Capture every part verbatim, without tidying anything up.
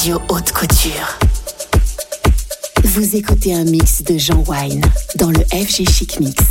Radio Haute Couture. Vous écoutez un mix de Jean Wine dans le F G Chic Mix.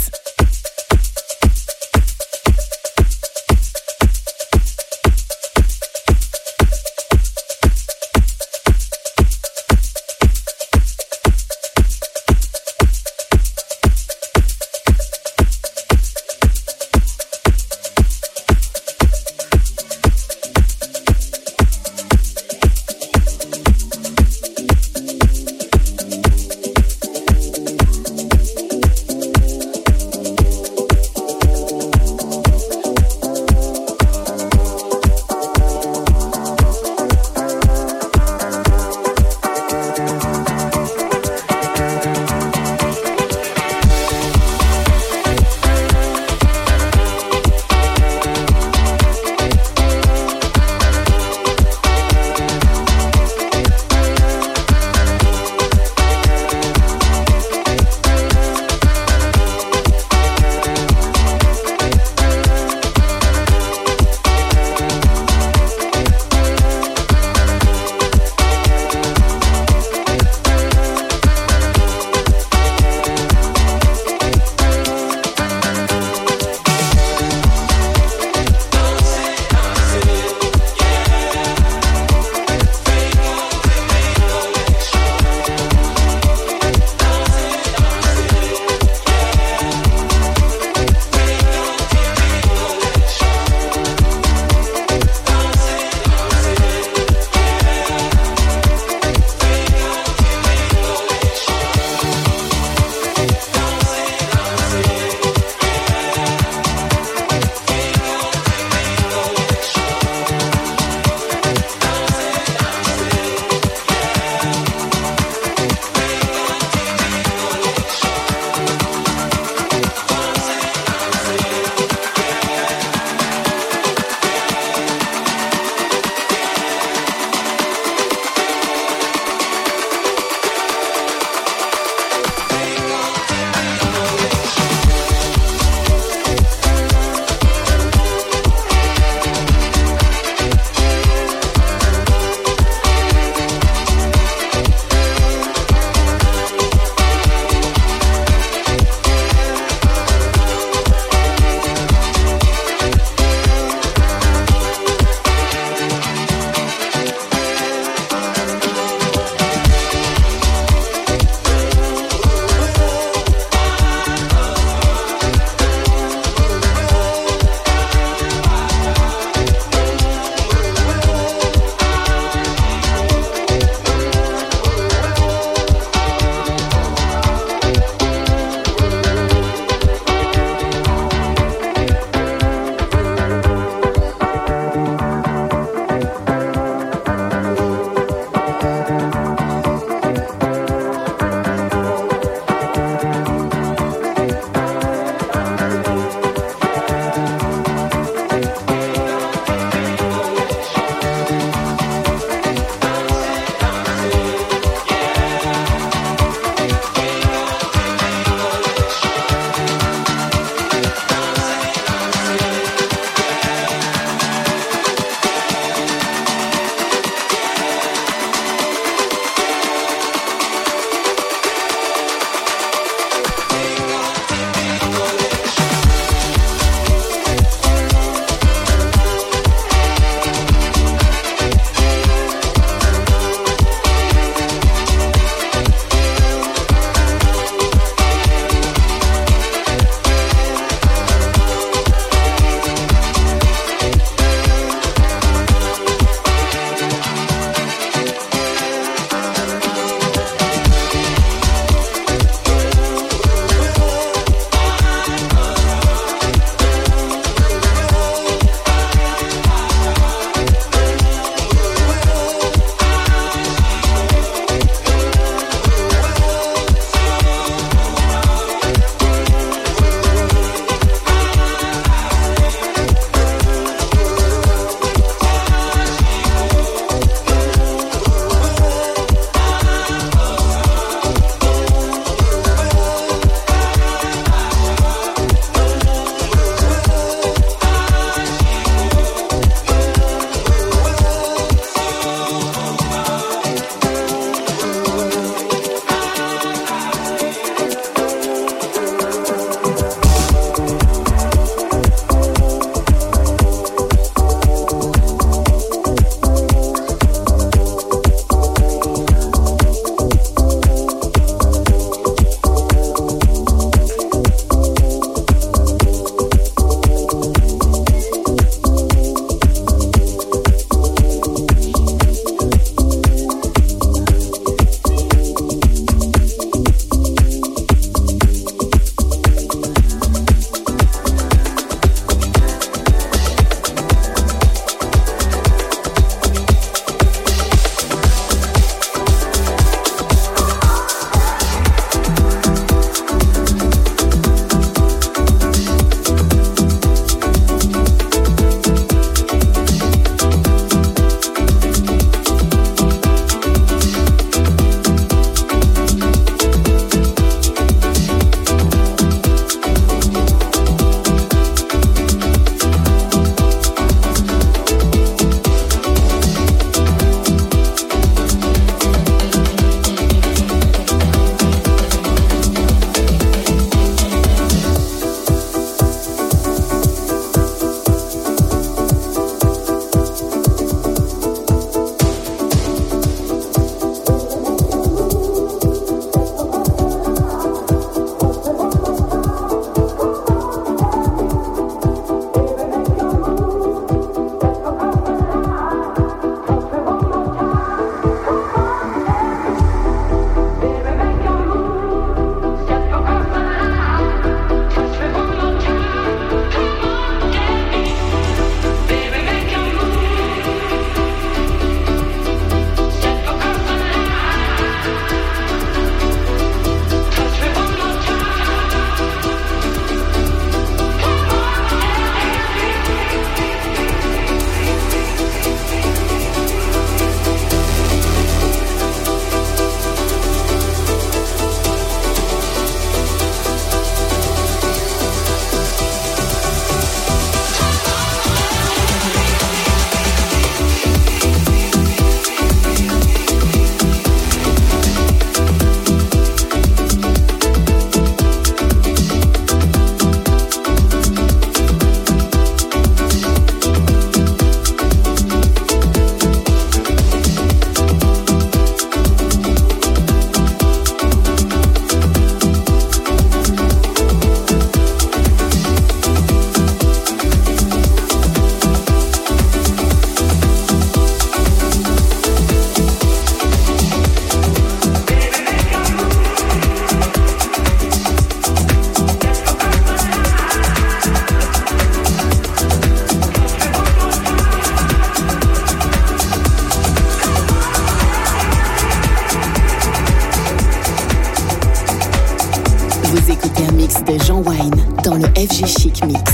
Vous écoutez un mix de Jean Wine dans le F G Chic Mix.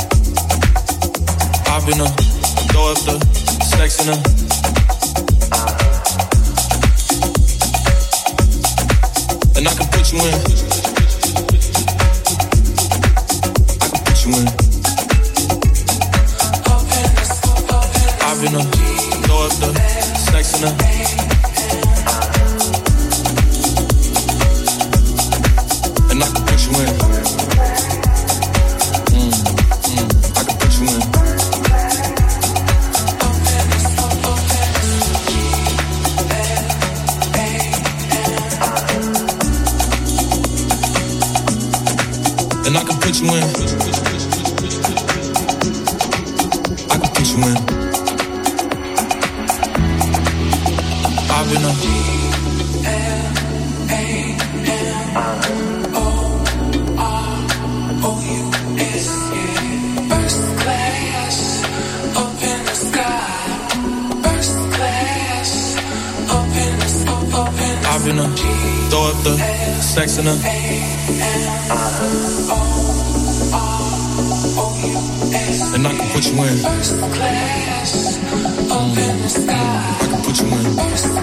I've been a throw up the sex in a and I can put you in. I can put you in. I've been a throw up the sex in a and I can put you in. Mm, mm, I can put you in. And I can put you in. I can put you in. I've been a I've been a throw up the sex in a and I can put you in. Mm, mm, I can put you in.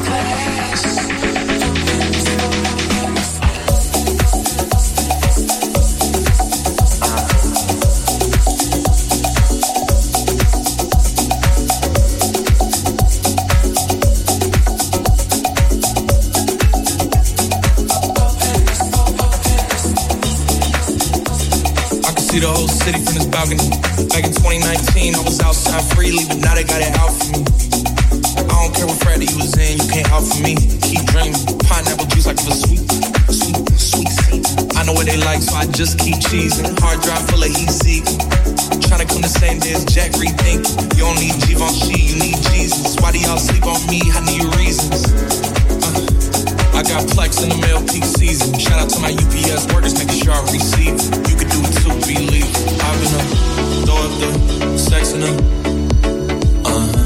See the whole city from this balcony. Back in twenty nineteen, I was outside freely, but now they got it out for me. I don't care what Friday you was in, you can't out for me. Keep dreaming, pineapple juice like it was sweet, sweet, sweet seed. I know what they like, so I just keep cheesing. Hard drive full of easy. Trying to come the same day as Jack rethink. You don't need Givenchy, you need Jesus. Why do y'all sleep on me? I need reasons. Uh, I got Plex in the mail peak season. Shout out to my U P S workers, making sure I receive it. You can do it too, believe. I've been up, throw up the sex in them. Uh-huh.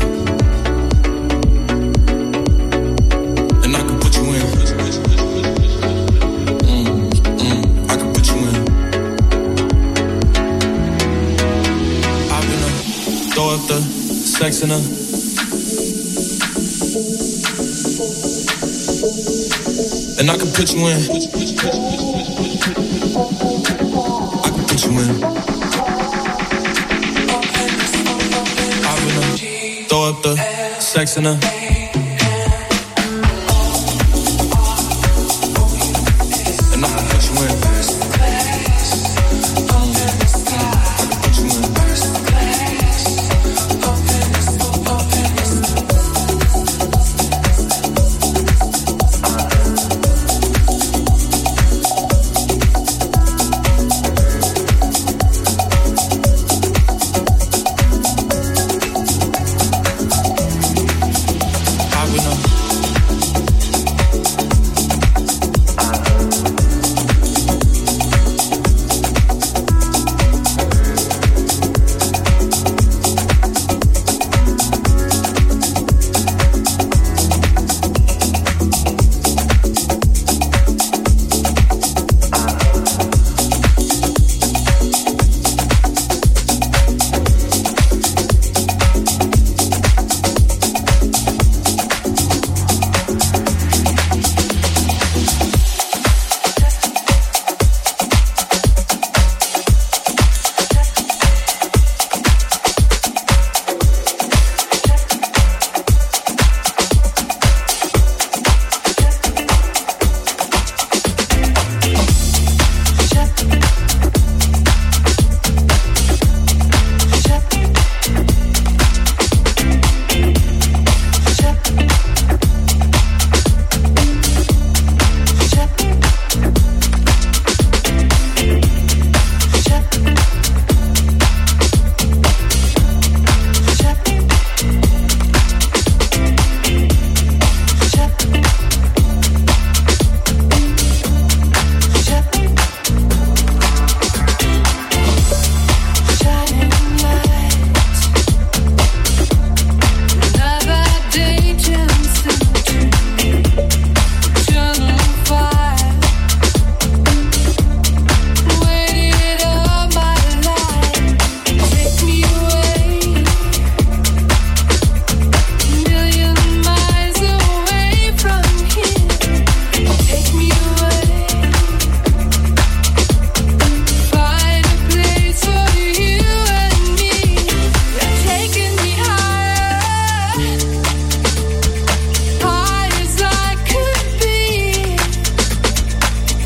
And I can put you in. Mm, mm, I can put you in. I've been up, throw up the sex in them. And I can put you in. I can put you in. I wanna throw up the sex in her. And I can put you in.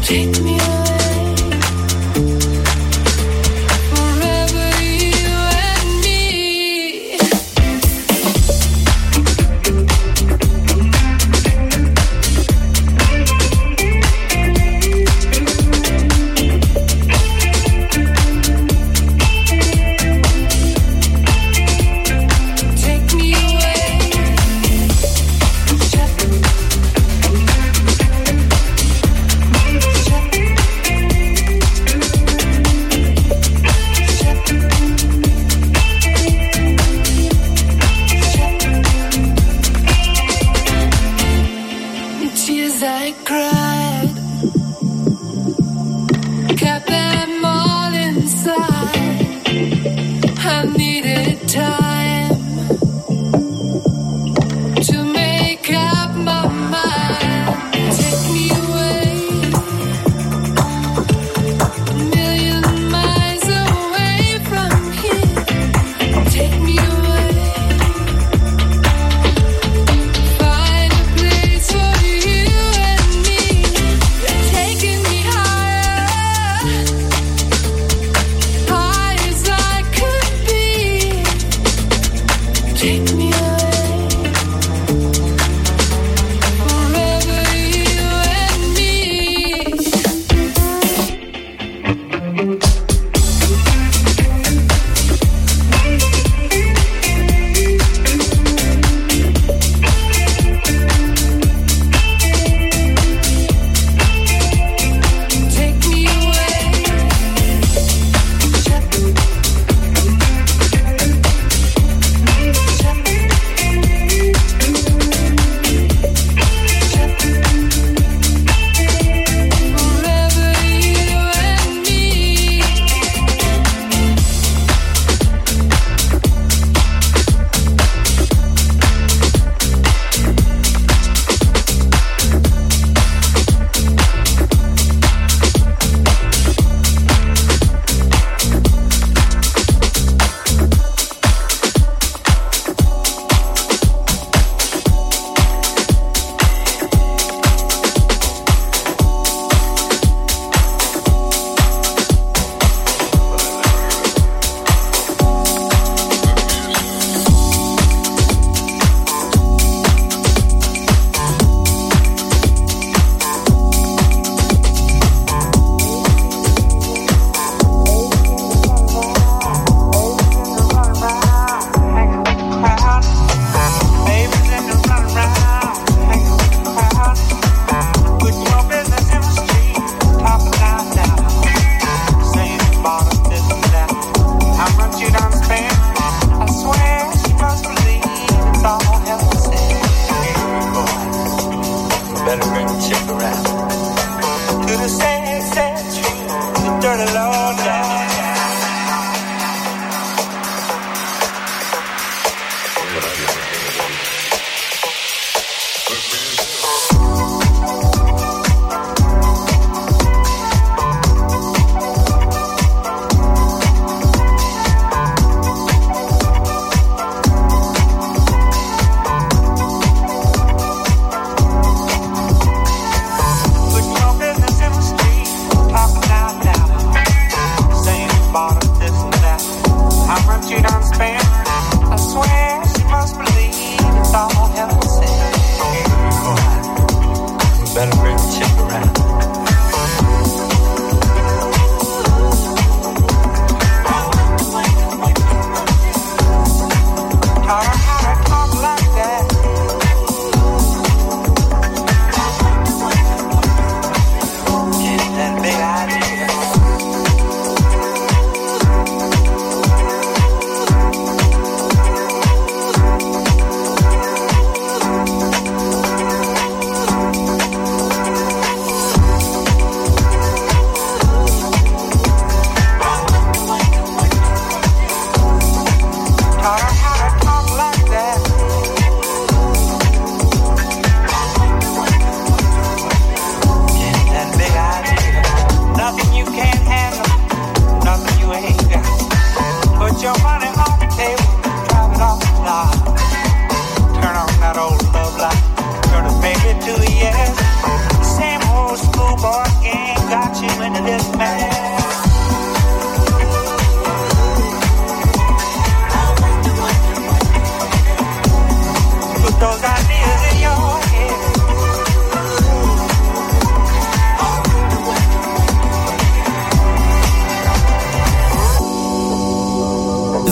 Putting your business in the street, talking out loud.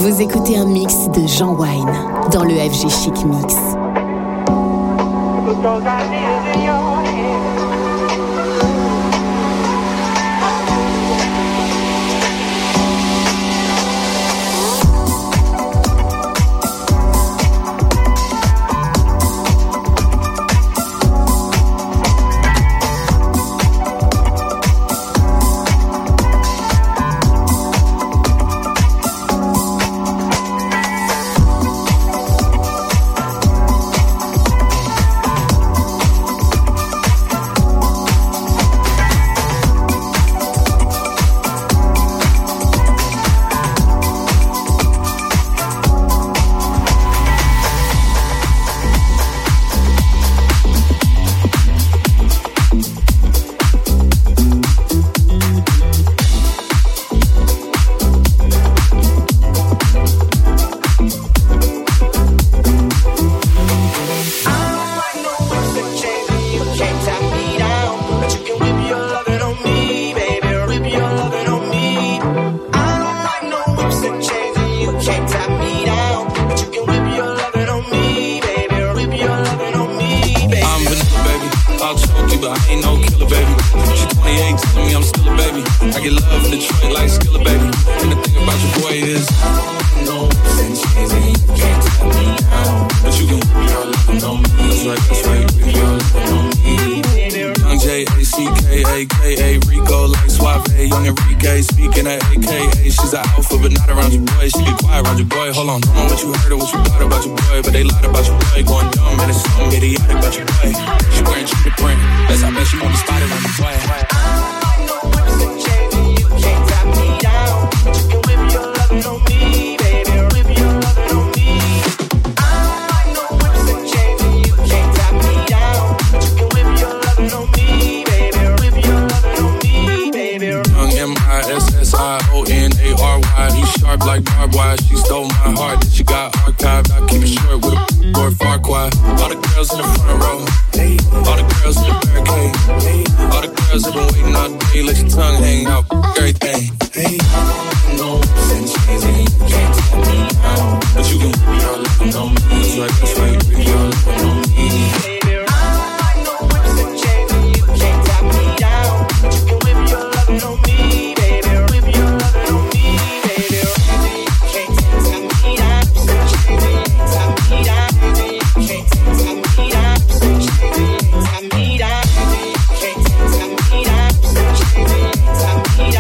Vous écoutez un mix de Jean Wine dans le F G Chic Mix. Mira,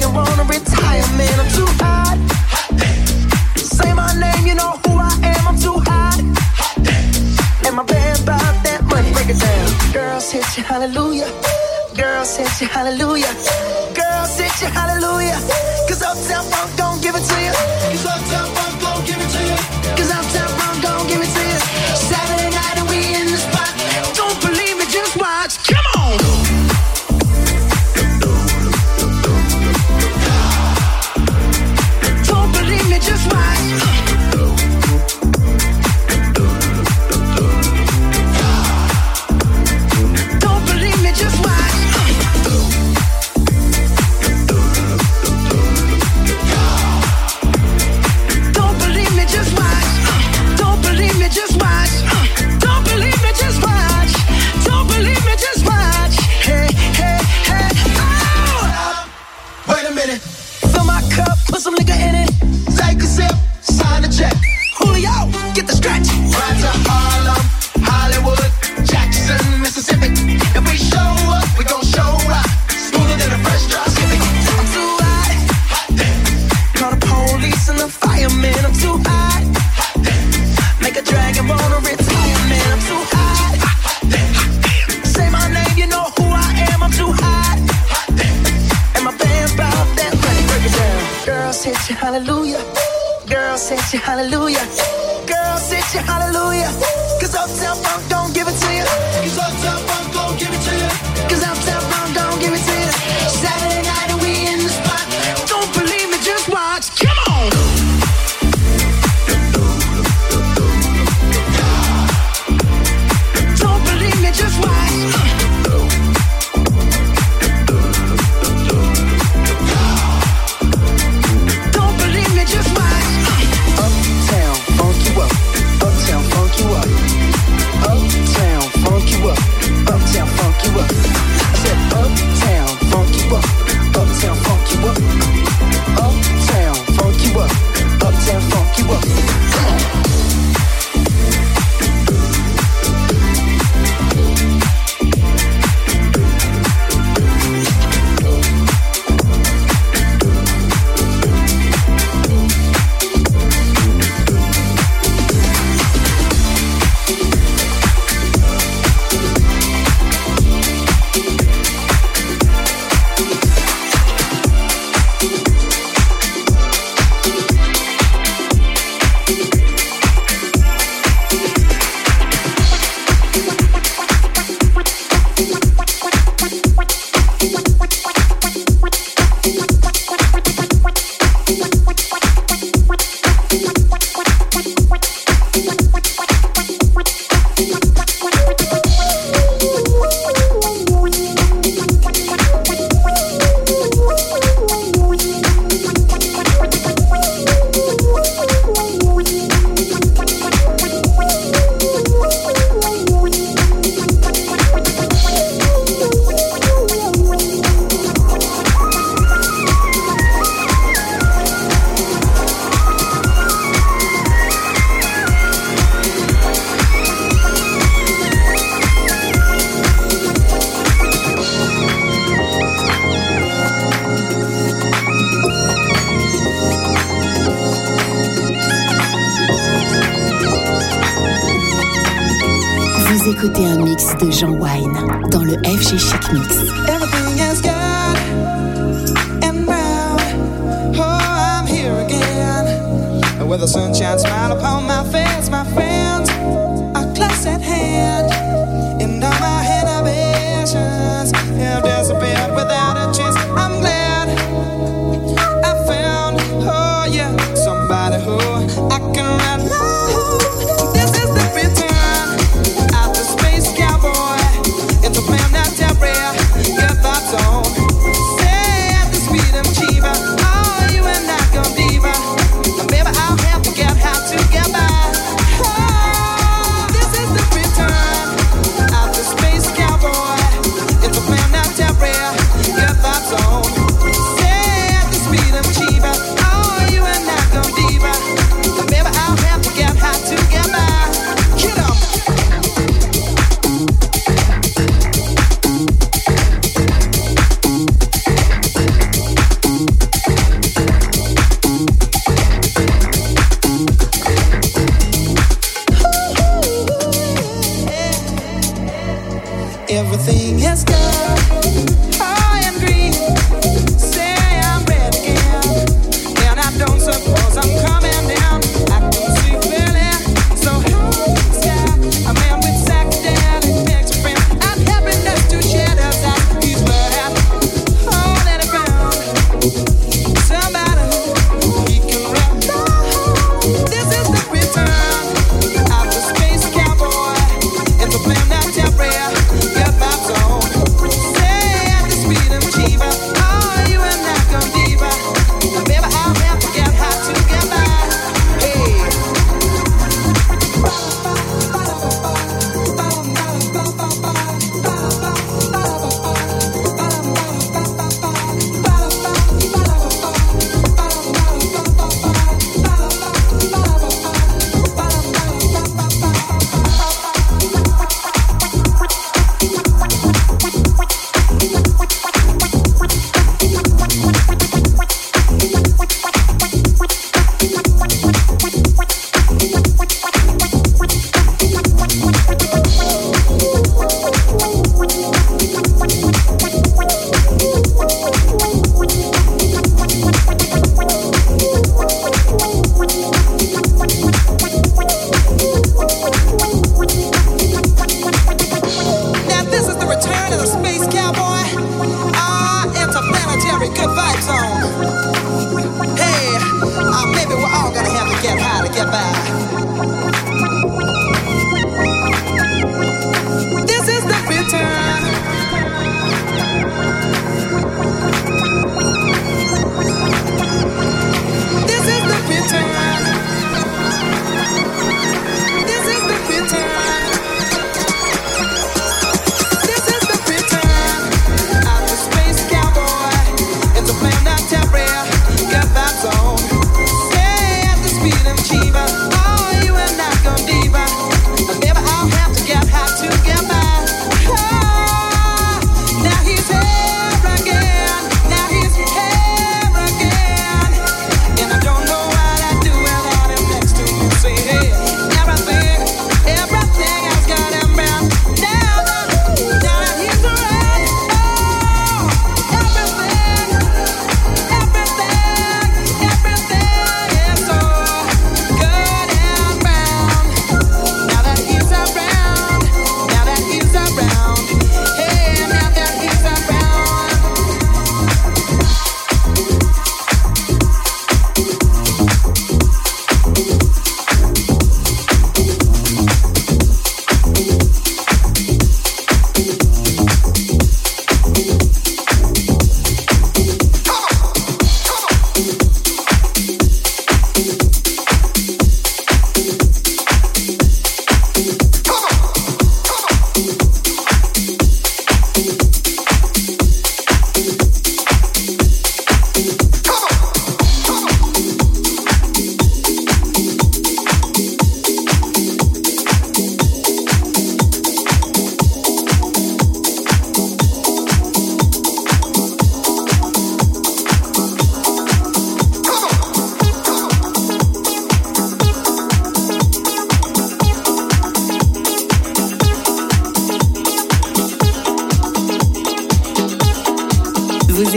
dragon, wanna retire, man, I'm too hot. Hot damn. Say my name, you know who I am, I'm too hot. Hot damn. And my band about that money, break it down. Girls hit you, hallelujah. Girls hit you, hallelujah. Girls hit you, hallelujah. Cause Uptown Funk don't give it to you. Cause Uptown Funk don't give it to you. Cause Uptown Funk don't give it to you. Saturday night and we in the spot. Don't believe me, just watch. Come on. Don't believe me, just watch. Don't believe me, just watch. Just watch. Don't believe me, just watch. Don't believe me, just watch. Hey, hey, hey. Oh! Wait a minute. Fill my cup, put some nigga in it. Take a sip, sign the check. Julio, get the stretch. Right to Harlem, Hollywood, Jackson, Mississippi. If we show up, we gon' show out. Smoother than a fresh drop skipping. I'm too hot. Hot damn. Call the police and the fireman. I'm too hot. Make a dragon wanna retire, man, I'm too hot. Hot damn. Say my name, you know who I am, I'm too hot. Hot damn. And my band about that money, break it down. Girls hit you, hallelujah. Girls hit you, hallelujah. Girls hit you, hallelujah. Cause Uptown Funk don't give it to you. Cause Uptown Funk don't give it to you. Cause Uptown Funk don't give it to you. Saturday night and we in the spot. Don't believe me, just watch. Come on. Just watch. Don't believe me, just watch. Uptown, funk you up. Uptown, funk you up. Uptown, funk you up. Uptown, funk you up. I said uptown, funk you up. Uptown, funk you up. Uptown, funk you up. Uptown, funk you up. Come on. Écoutez un mix de Jean Wine dans le F G Chic Mix. Everything is good and brown. Oh, I'm here again. With a sunshine smile upon my face, my friends are close at hand. And all my inhibitions have disappeared without a chance. I'm glad I found, oh yeah, somebody who I can rely on. This is the return. It's a plan that's every your thoughts on. Say at the sweet and cheaper. Oh, you and I gonna diva. And baby, I'll have to get how to get by. Oh,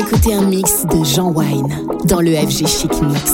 écoutez un mix de Jean Wine dans le F G Chic Mix.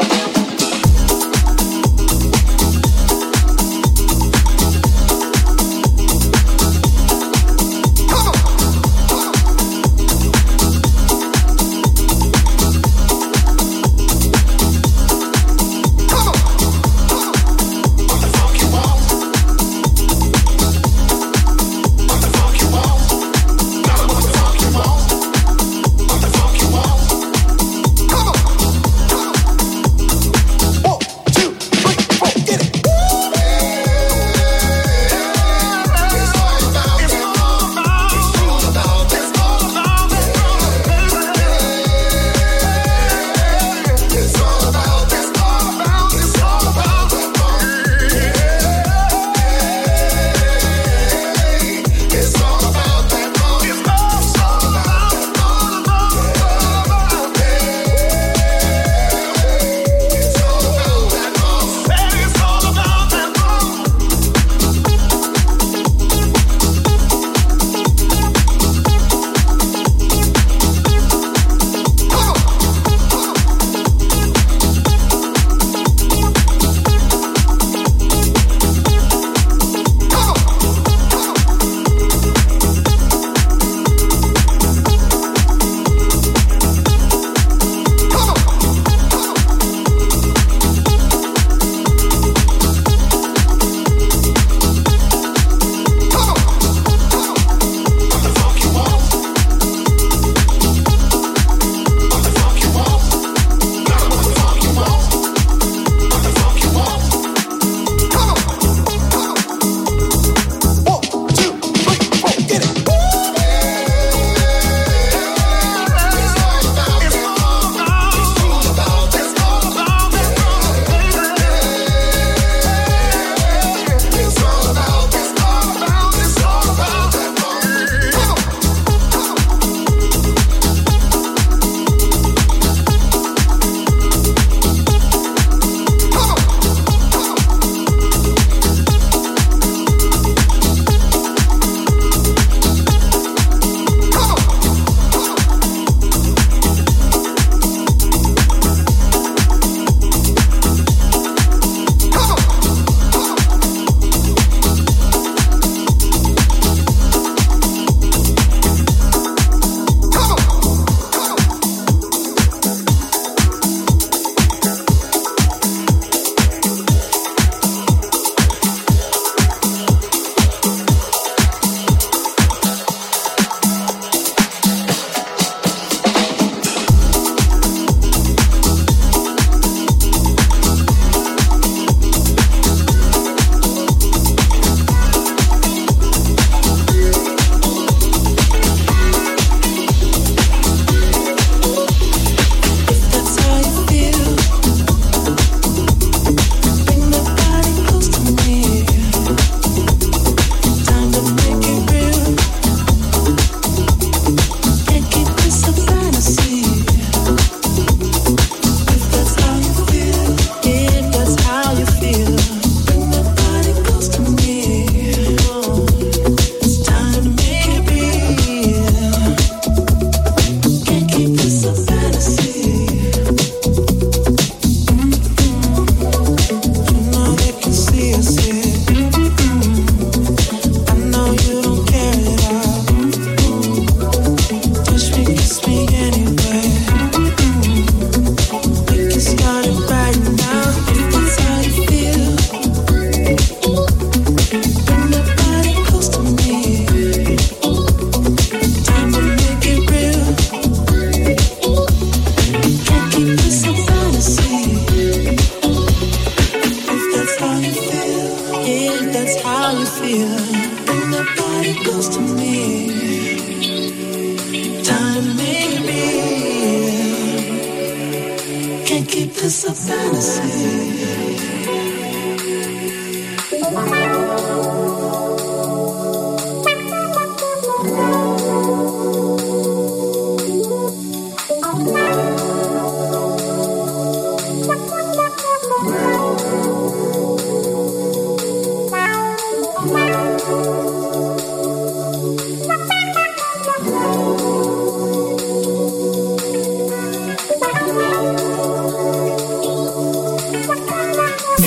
It's a fantasy.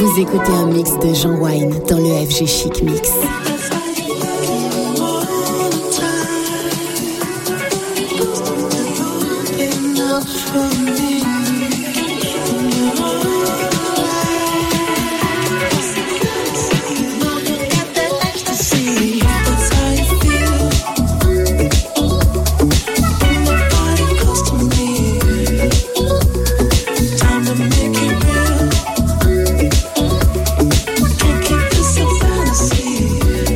Vous écoutez un mix de Jean Wine dans le F G Chic Mix. Can't keep this a fantasy.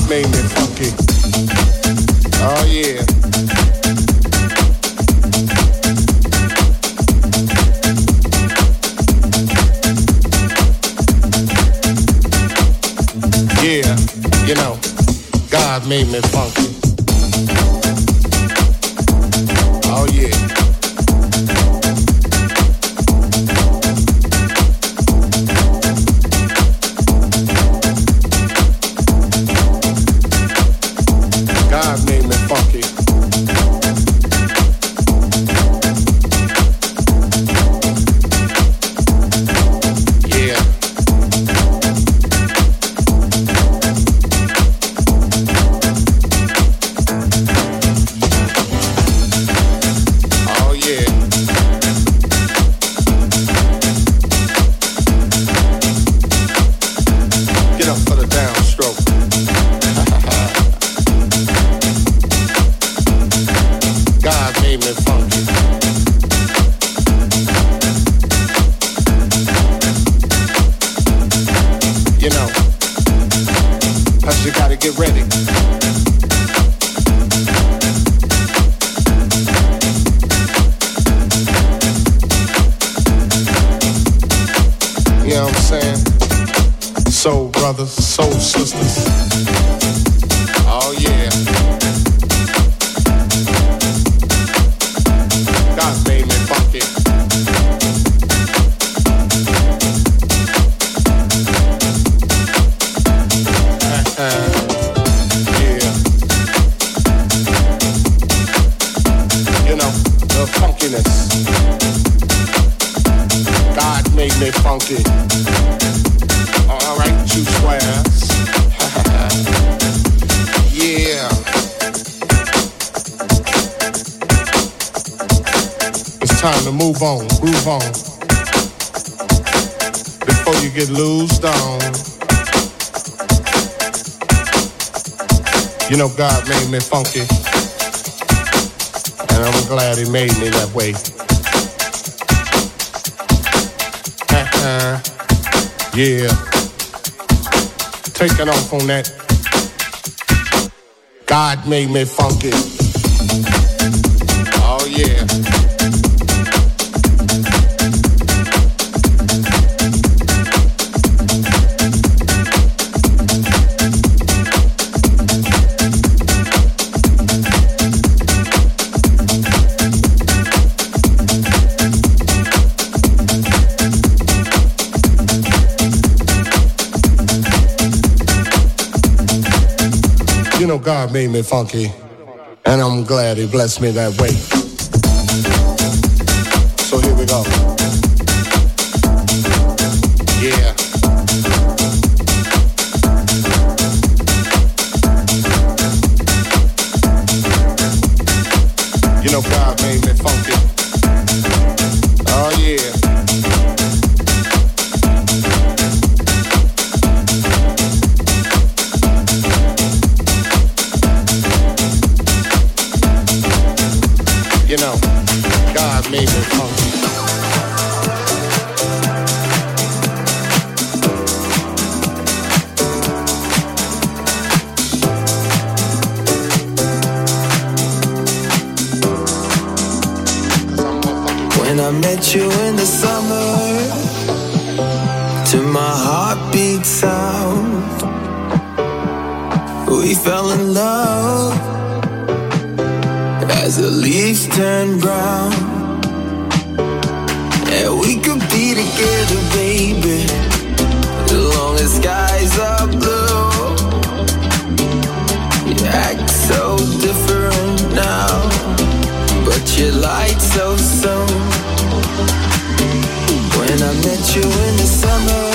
made me funky. Oh yeah. Yeah, you know, God made me funky. Oh yeah. God made me funky. Yeah. Oh yeah. Get up for the downstroke. God made me funky. You know, cause you gotta get ready. You know what I'm saying? Soul brothers, soul sisters. Oh yeah. God made me funky. Yeah. You know, the funkiness. God made me funky. All right, you squares. Yeah. It's time to move on, groove on. Before you get loosed on. You know God made me funky. And I'm glad he made me that way. Uh-huh. Yeah. Taking off on that. God made me funky. Oh yeah. You know God made me funky, and I'm glad he blessed me that way. So here we go. Yeah. You know God made me funky. Oh yeah. You know, God made me funky. When I met you in the summer, to my heartbeat sound, we fell in love as the leaves turn brown. And we could be together, baby, as long as skies are blue. You act so different now, but you lied so soon. When I met you in the summer,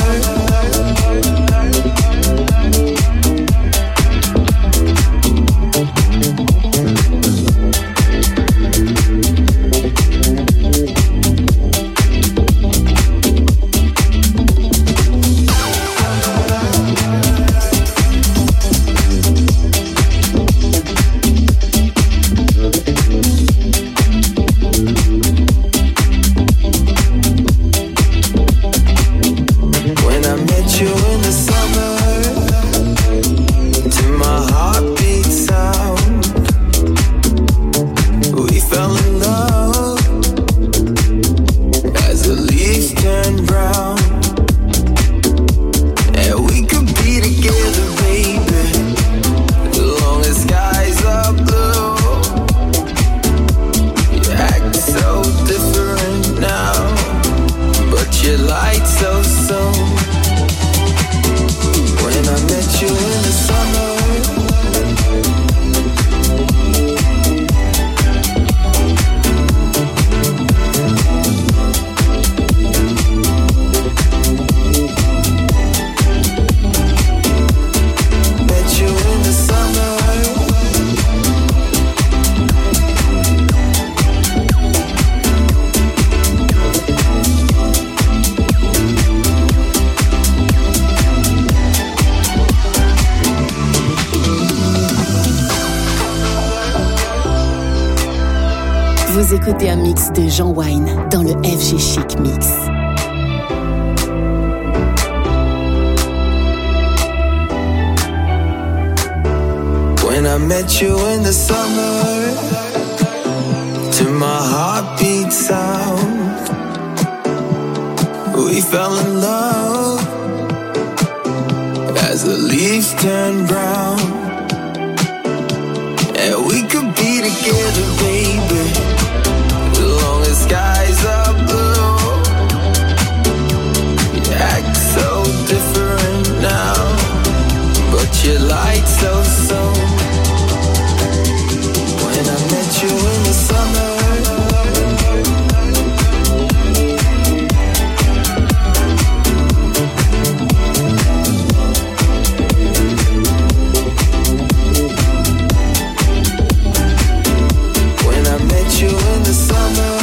Vous écoutez un mix de Jean Wine dans le F G Chic Mix. When I met you in the summer, to my heartbeat sound, we fell in love as the leaves turn brown. And we could be together, baby, as long as skies are blue. You act so different now, but you lied so soon. When I met you in the summer, you in the summer,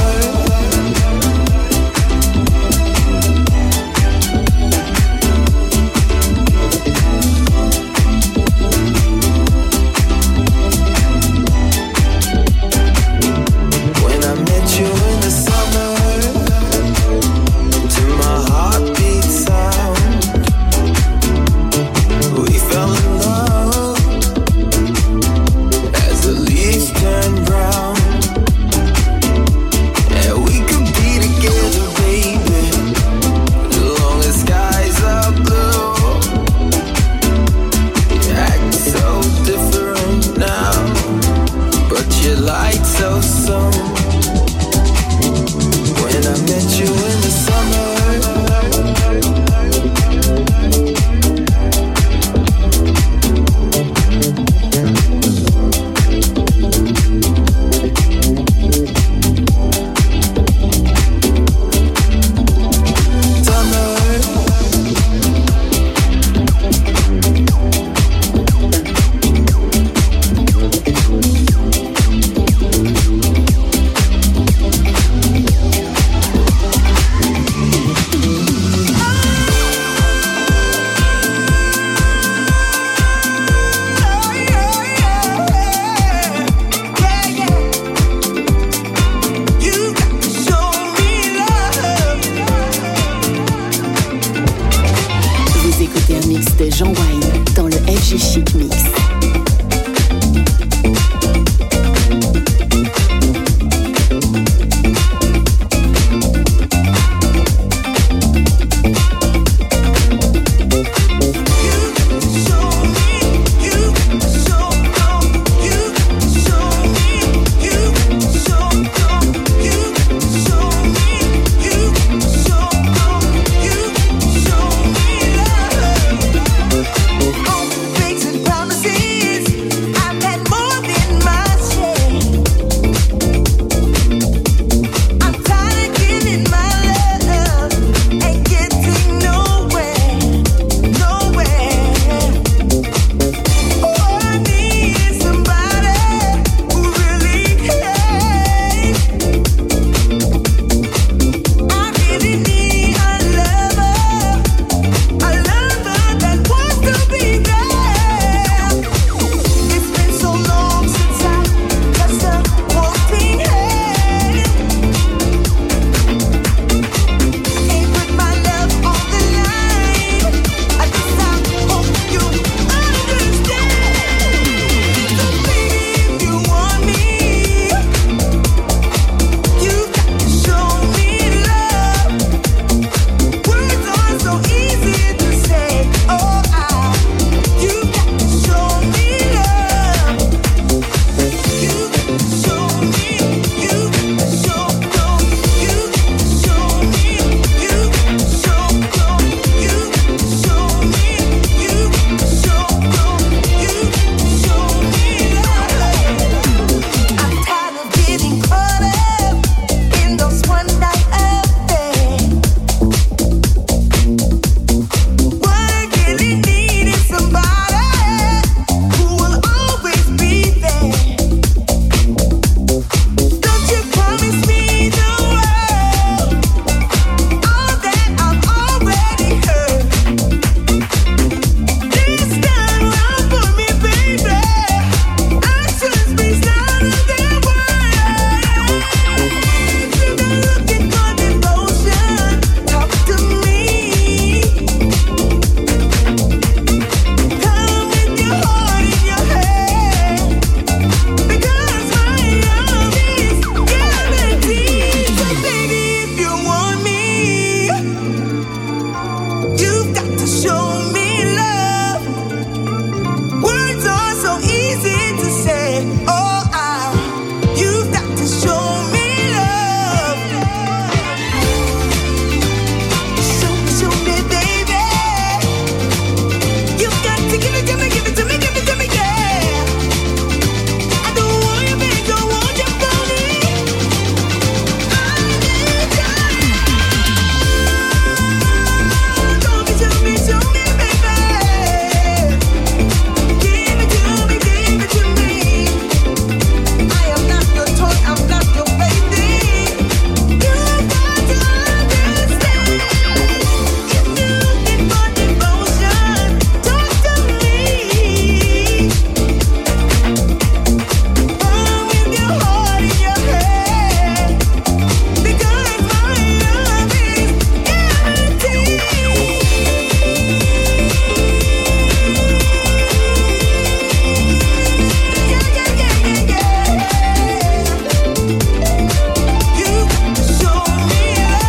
when I met you in the summer, to my heartbeat sound, we fell in love as the leaves turn brown. Light so soon. When I met you in the summer, Jean Wine dans le F G Chic Mix.